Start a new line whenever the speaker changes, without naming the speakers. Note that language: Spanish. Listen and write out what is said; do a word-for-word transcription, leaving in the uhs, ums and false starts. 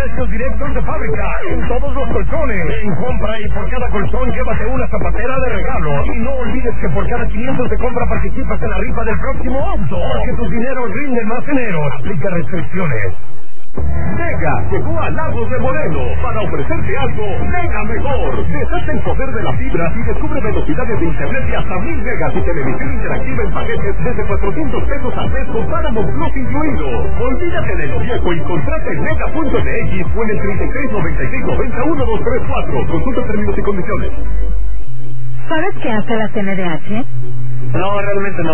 precios directos de fábrica en todos los colchones. En compra y por cada colchón llévate una zapatera de regalo. Y no olvides que por cada quinientos de compra participas en la rifa del próximo auto. Porque tus dineros rinden más dinero. Aplica restricciones.
Mega llegó a Lagos de Moreno para ofrecerte algo mega mejor. Deshace el poder de la fibra y descubre velocidades de internet de hasta mil megas y televisión interactiva en paquetes desde cuatrocientos pesos al mes con Paramount Plus incluido. Olvídate de lo viejo y contrata en mega punto m x o en el treinta y seis noventa y seis noventa uno dos tres cuatro. Consulta términos y condiciones.
¿Sabes qué hace la C N D H?
No, realmente no.